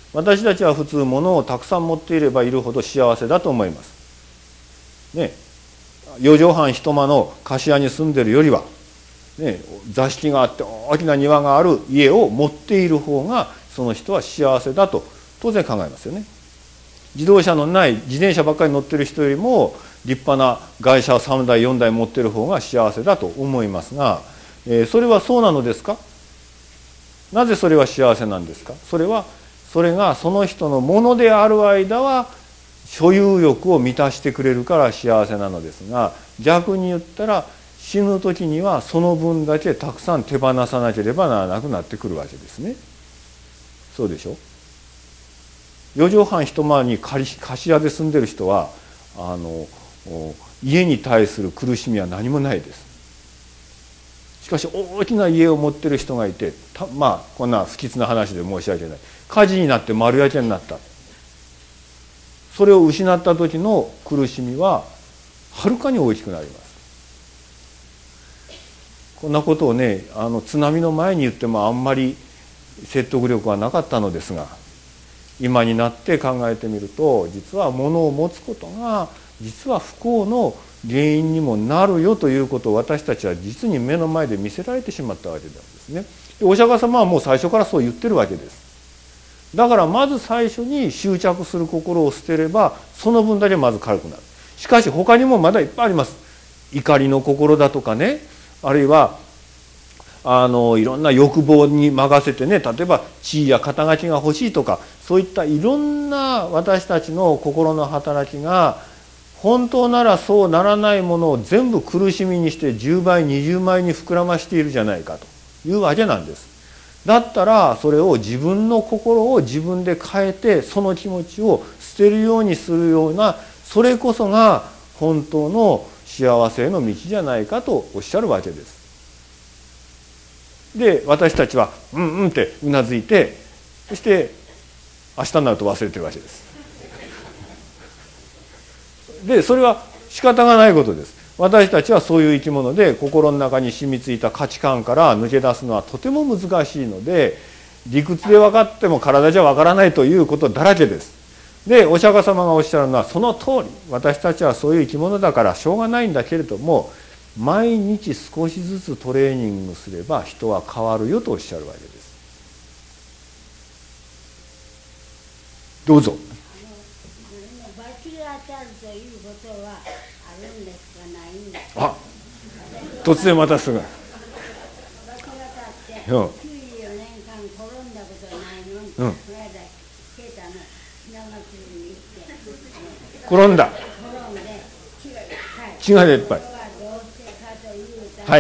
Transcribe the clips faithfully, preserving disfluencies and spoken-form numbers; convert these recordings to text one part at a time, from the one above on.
私たちは普通物をたくさん持っていればいるほど幸せだと思います。ね、四畳半一間の貸し屋に住んでるよりは、ね、座敷があって大きな庭がある家を持っている方がその人は幸せだと当然考えますよね。自動車のない自転車ばっかり乗ってる人よりも立派な外車をさんだいよんだい持ってる方が幸せだと思いますが、えー、それはそうなのですか？なぜそれは幸せなんですか？それはそれがその人のものである間は所有欲を満たしてくれるから幸せなのですが、逆に言ったら死ぬ時にはその分だけたくさん手放さなければならなくなってくるわけですね。そうでしょ？四畳半一間に貸し屋で住んでる人はあの家に対する苦しみは何もないです。しかし大きな家を持ってる人がいて、まあこんな不吉な話で申し訳ない、火事になって丸焼けになった、それを失った時の苦しみははるかに大きくなります。こんなことをね、あの津波の前に言ってもあんまり説得力はなかったのですが、今になって考えてみると、実は物を持つことが実は不幸の原因にもなるよということを私たちは実に目の前で見せられてしまったわけなんですね。でお釈迦様はもう最初からそう言ってるわけです。だからまず最初に執着する心を捨てればその分だけまず軽くなる。しかし他にもまだいっぱいあります。怒りの心だとかね、あるいはあのいろんな欲望に任せてね、例えば地位や肩書きが欲しいとか、そういったいろんな私たちの心の働きが本当ならそうならないものを全部苦しみにしてじゅうばいにじゅうばいに膨らましているじゃないかというわけなんです。だったらそれを自分の心を自分で変えて、その気持ちを捨てるようにするような、それこそが本当の幸せへの道じゃないかとおっしゃるわけです。で私たちはうんうんってうなずいて、そして明日になると忘れてるわけです。でそれは仕方がないことです。私たちはそういう生き物で、心の中に染みついた価値観から抜け出すのはとても難しいので、理屈で分かっても体じゃ分からないということだらけです。でお釈迦様がおっしゃるのはその通り、私たちはそういう生き物だからしょうがないんだけれども、毎日少しずつトレーニングすれば人は変わるよとおっしゃるわけです。どうぞ。あ、突然またすぐ。うん。うん。転んだ。血が出っぱい。はい。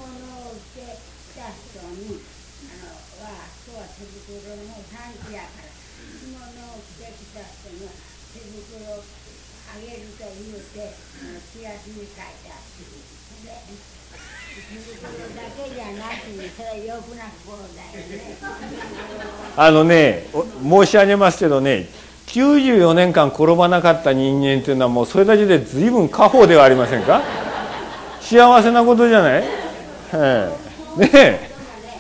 あのね、申し上げますけどね、きゅうじゅうよねんかん転ばなかった人間というのはもうそれだけで随分過保ではありませんか。幸せなことじゃない、ええ、ねえ。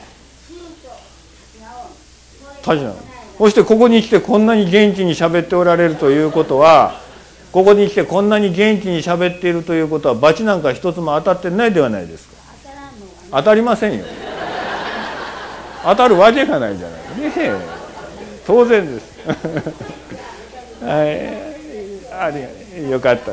そしてここに来てこんなに元気に喋っておられるということは、ここに来てこんなに元気に喋っているということは、罰なんか一つも当たってないではないですか。当たりませんよ。当たるわけがないじゃないねえ、当然です。はい、ありよかったです。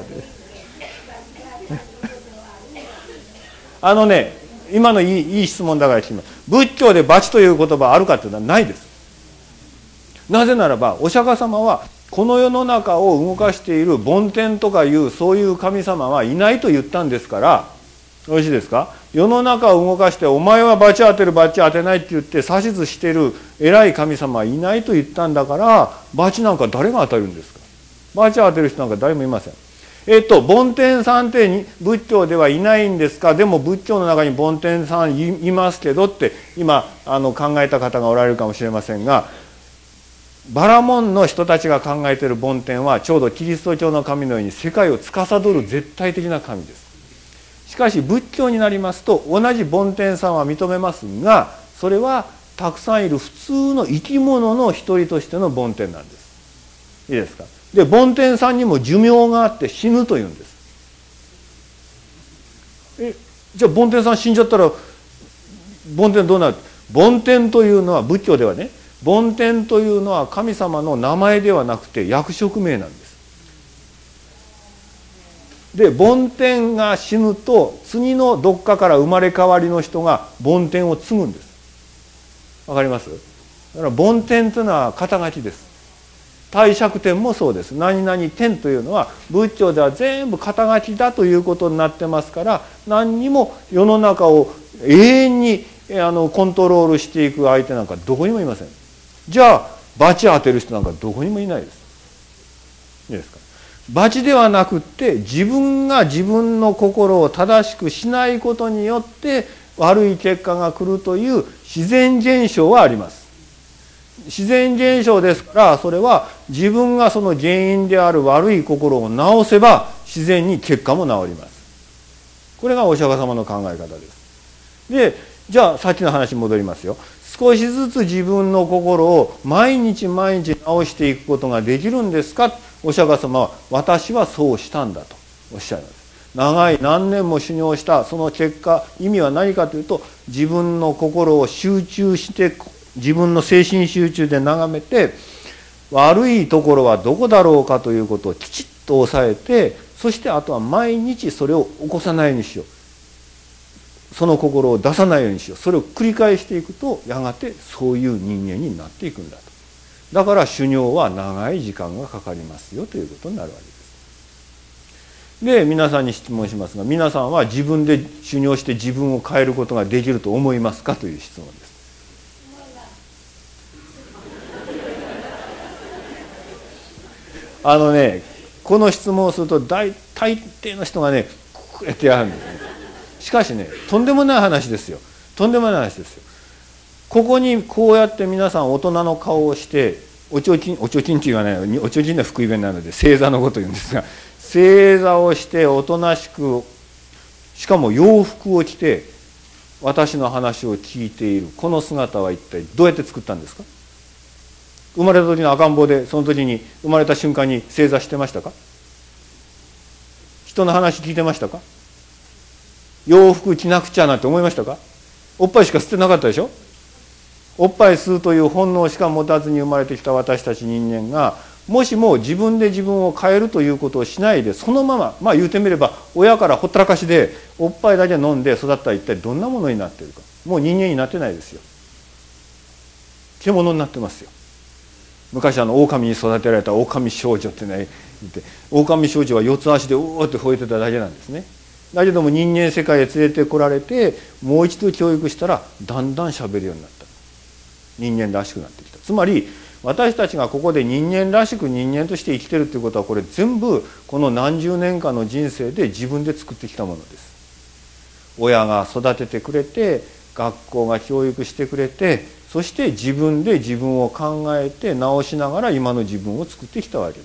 あのね、今のいい、いい質問だから聞きます。仏教で罰という言葉あるかというのはないです。なぜならばお釈迦様はこの世の中を動かしている梵天とかいうそういう神様はいないと言ったんですから、よろしいですか。世の中を動かしてお前は罰当てる罰当てないって言って指図している偉い神様はいないと言ったんだから、罰なんか誰が当たるんですか。罰当てる人なんか誰もいません。えっと梵天さんって仏教ではいないんですか。でも仏教の中に梵天さんいますけどって今あの考えた方がおられるかもしれませんが、バラモンの人たちが考えている梵天はちょうどキリスト教の神のように世界を司る絶対的な神です。しかし仏教になりますと同じ梵天さんは認めますが、それはたくさんいる普通の生き物の一人としての梵天なんです。いいですか。で梵天さんにも寿命があって死ぬというんです。えじゃあ梵天さん死んじゃったら梵天どうなる。梵天というのは仏教ではね、梵天というのは神様の名前ではなくて役職名なんです。で梵天が死ぬと次のどっかから生まれ変わりの人が梵天を継ぐんです。わかります？だから梵天というのは肩書きです。帝釈天もそうです。何々天というのは仏教では全部肩書きだということになってますから、何にも世の中を永遠にあのコントロールしていく相手なんかどこにもいません。じゃあ罰当てる人なんかどこにもいないです。いいですか。罰ではなくって自分が自分の心を正しくしないことによって悪い結果が来るという自然現象はあります。自然現象ですから、それは自分がその原因である悪い心を治せば自然に結果も治ります。これがお釈迦様の考え方です。でじゃあさっきの話に戻りますよ。少しずつ自分の心を毎日毎日直していくことができるんですか。お釈迦様は私はそうしたんだとおっしゃいます。長い何年も修行したその結果、意味は何かというと、自分の心を集中して自分の精神集中で眺めて、悪いところはどこだろうかということをきちっと抑えて、そしてあとは毎日それを起こさないようにしよう、その心を出さないようにしよう、それを繰り返していくとやがてそういう人間になっていくんだと。だから修行は長い時間がかかりますよということになるわけです。で皆さんに質問しますが、皆さんは自分で修行して自分を変えることができると思いますかという質問です。あのね、この質問をすると大大抵の人がねこうやってやるんですね。しかしね、とんでもない話ですよ。とんでもない話ですよ。ここにこうやって皆さん大人の顔をしておちょちんおちょちんって言わないのに、おちょちんは福井弁なので正座のことを言うんですが、正座をしておとなしく、しかも洋服を着て私の話を聞いているこの姿は一体どうやって作ったんですか。生まれた時の赤ん坊でその時に生まれた瞬間に正座してましたか。人の話聞いてましたか。洋服着なくちゃなんて思いましたか。おっぱいしか吸ってなかったでしょ。おっぱい吸うという本能しか持たずに生まれてきた私たち人間が、もしも自分で自分を変えるということをしないで、そのまま、まあ言うてみれば親からほったらかしでおっぱいだけ飲んで育ったら一体どんなものになっているか。もう人間になってないですよ。獣になってますよ。昔あの狼に育てられた狼少女ってね言って、狼少女は四つ足でうーって吠えてただけなんですね。だけども人間世界へ連れてこられて、もう一度教育したらだんだん喋るようになった。人間らしくなってきた。つまり私たちがここで人間らしく人間として生きてるということは、これ全部この何十年間の人生で自分で作ってきたものです。親が育ててくれて、学校が教育してくれて、そして自分で自分を考えて直しながら今の自分を作ってきたわけです。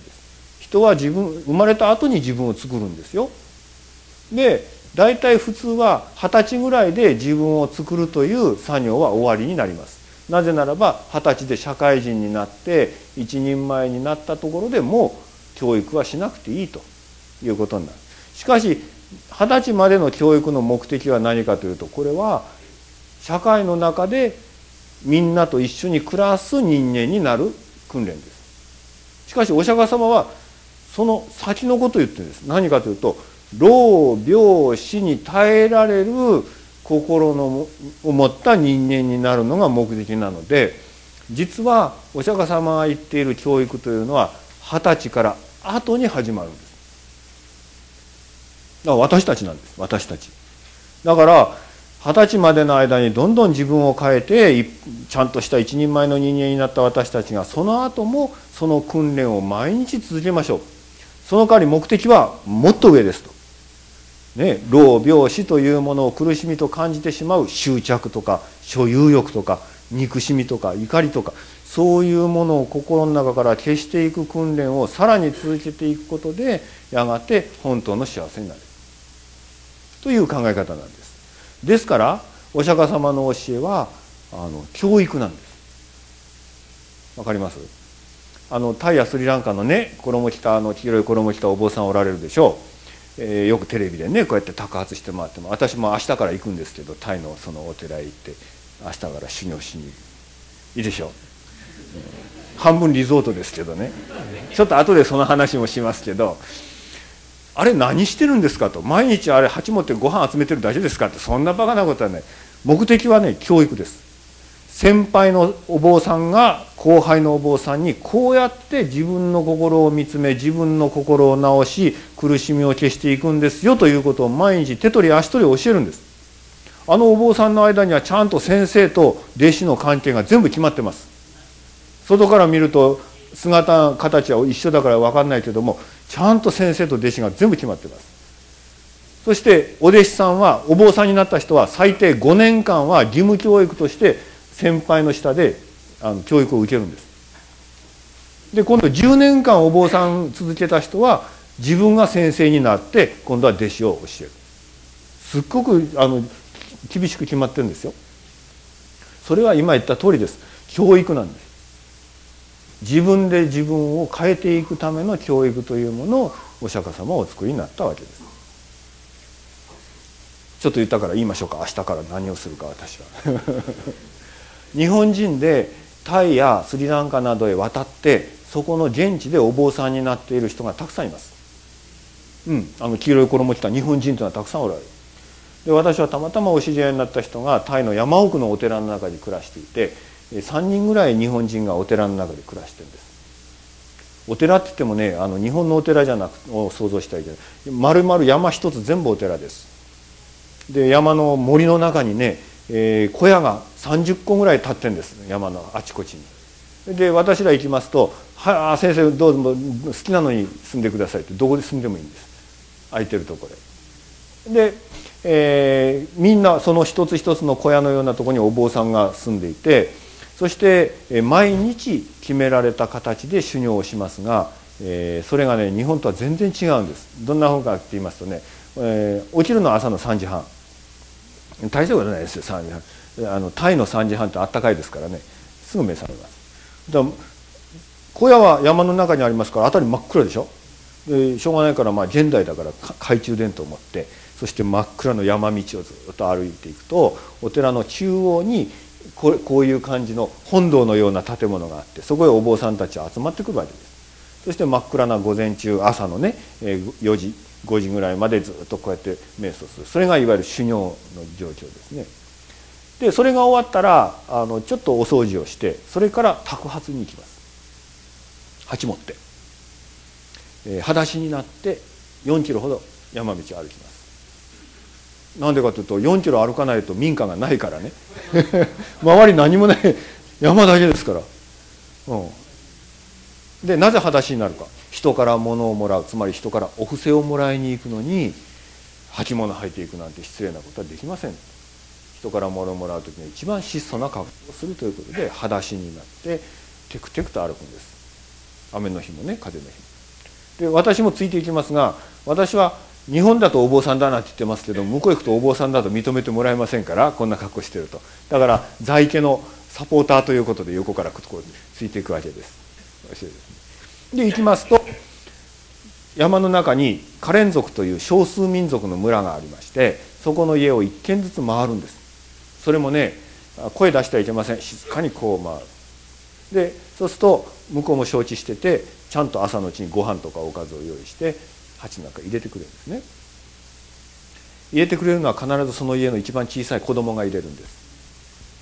人は自分生まれた後に自分を作るんですよ。で大体普通は二十歳ぐらいで自分を作るという作業は終わりになります。なぜならば二十歳で社会人になって一人前になったところでもう教育はしなくていいということになる。しかし二十歳までの教育の目的は何かというと、これは社会の中でみんなと一緒に暮らす人間になる訓練です。しかしお釈迦様はその先のことを言ってるんです。何かというと、老病死に耐えられる心のを持った人間になるのが目的なので、実はお釈迦様が言っている教育というのは二十歳から後に始まるんです。だから私たちなんです。私たちだから二十歳までの間にどんどん自分を変えてちゃんとした一人前の人間になった私たちが、その後もその訓練を毎日続けましょう。その代わり目的はもっと上ですと。ね、老病死というものを苦しみと感じてしまう執着とか所有欲とか憎しみとか怒りとか、そういうものを心の中から消していく訓練をさらに続けていくことで、やがて本当の幸せになるという考え方なんです。ですからお釈迦様の教えはあの教育なんです。わかります？あのタイやスリランカのね衣着たあの黄色い衣着たお坊さんおられるでしょう、えー、よくテレビでねこうやって托発して回っても、私も明日から行くんですけど、タイのそのお寺へ行って明日から修行しにいいでしょう、うん、半分リゾートですけどね、ちょっと後でその話もしますけど、あれ何してるんですかと、毎日あれ鉢持ってご飯集めてるだけですかって、そんなバカなことはない。目的はね教育です。先輩のお坊さんが後輩のお坊さんにこうやって自分の心を見つめ、自分の心を直し苦しみを消していくんですよということを毎日手取り足取り教えるんです。あのお坊さんの間にはちゃんと先生と弟子の関係が全部決まってます。外から見ると姿形は一緒だから分かんないけども、ちゃんと先生と弟子が全部決まってます。そしてお弟子さんは、お坊さんになった人は最低ごねんかんは義務教育として先輩の下であの教育を受けるんです。で今度じゅうねんかんお坊さん続けた人は自分が先生になって今度は弟子を教える。すっごくあの厳しく決まってるんですよ。それは今言った通りです。教育なんです。自分で自分を変えていくための教育というものをお釈迦様はお作りになったわけです。ちょっと言ったから言いましょうか。明日から何をするか私は日本人でタイやスリランカなどへ渡ってそこの現地でお坊さんになっている人がたくさんいます。うん、あの黄色い衣を着た日本人というのはたくさんおられる。で私はたまたまお知り合いになった人がタイの山奥のお寺の中に暮らしていて、さんにんぐらい日本人がお寺の中で暮らしてるんです。お寺って言ってもね、あの日本のお寺じゃなくを想像したらいけない。丸々山一つ全部お寺です。で山の森の中にね、えー、小屋がさんじゅっこぐらい建ってるんです、山のあちこちに。で私ら行きますと「はあ先生どうぞ好きなのに住んでください」って、どこで住んでもいいんです、空いてるところで。で、えー、みんなその一つ一つの小屋のようなところにお坊さんが住んでいて、そして毎日決められた形で修行をしますが、えー、それがね日本とは全然違うんです。どんな方かって言いますとね、えー、起きるのは朝のさんじはん。大したことないですよさんじはん。あのタイのさんじはんってあったかいですからね、すぐ目覚めます。だ小屋は山の中にありますから辺り真っ暗でしょ。でしょうがないから、まあ現代だから懐中電灯を持って、そして真っ暗の山道をずっと歩いていくと、お寺の中央にこう、こういう感じの本堂のような建物があって、そこへお坊さんたちは集まってくるわけです。そして真っ暗な午前中、朝のねよじごじぐらいまでずっとこうやって瞑想する。それがいわゆる修行の状況ですね。でそれが終わったらあのちょっとお掃除をして、それから托鉢に行きます。鉢持って、えー、裸足になってよんキロほど山道を歩きます。なんでかというとよんキロ歩かないと民家がないからね周り何もない山だけですから。うんでなぜ裸足になるか。人から物をもらう、つまり人からお布施をもらいに行くのに履物履いていくなんて失礼なことはできません。人から物をもらう時に一番質素な格好をするということで裸足になってテクテクと歩くんです。雨の日もね風の日も。で私もついていきますが、私は日本だとお坊さんだなって言ってますけど、向こう行くとお坊さんだと認めてもらえませんから、こんな格好してると。だから在家のサポーターということで横からこうついていくわけです。で行きますと山の中にカレン族という少数民族の村がありまして、そこの家を一軒ずつ回るんです。それもね声出してはいけません。静かにこう回る。でそうすると向こうも承知してて、ちゃんと朝のうちにご飯とかおかずを用意して鉢の中に入れてくれるんですね。入れてくれるのは必ずその家の一番小さい子供が入れるんです。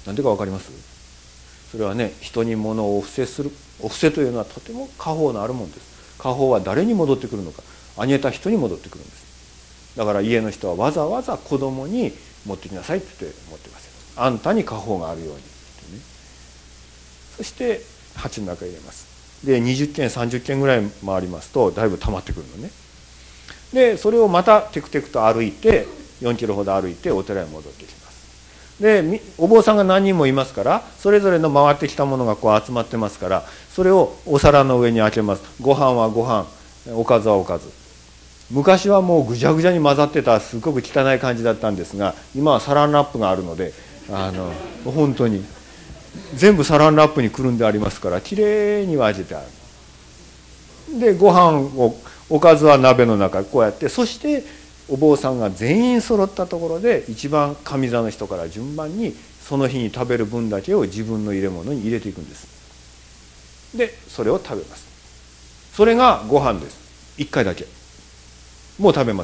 なんでか分かります？それはね、人に物をお布施する、お布施というのはとても果報のあるものです。果報は誰に戻ってくるのか、あげた人に戻ってくるんです。だから家の人はわざわざ子供に持ってきなさいって言って持ってますよ。あんたに果報があるようにってね。そして鉢の中に入れます。でにじゅっけんさんじゅっけんぐらい回りますとだいぶ溜まってくるのね。でそれをまたテクテクと歩いてよんキロほど歩いてお寺に戻ってきます。でお坊さんが何人もいますから、それぞれの回ってきたものがこう集まってますから、それをお皿の上にあけます。ご飯はご飯、おかずはおかず。昔はもうぐちゃぐちゃに混ざってたすごく汚い感じだったんですが、今はサランラップがあるので、あの本当に全部サランラップにくるんでありますから、きれいに分けてある。でご飯を、おかずは鍋の中こうやって、そしてお坊さんが全員揃ったところで一番上座の人から順番にその日に食べる分だけを自分の入れ物に入れていくんです。でそれを食べます。それがご飯です。いっかいだけ。もう食べま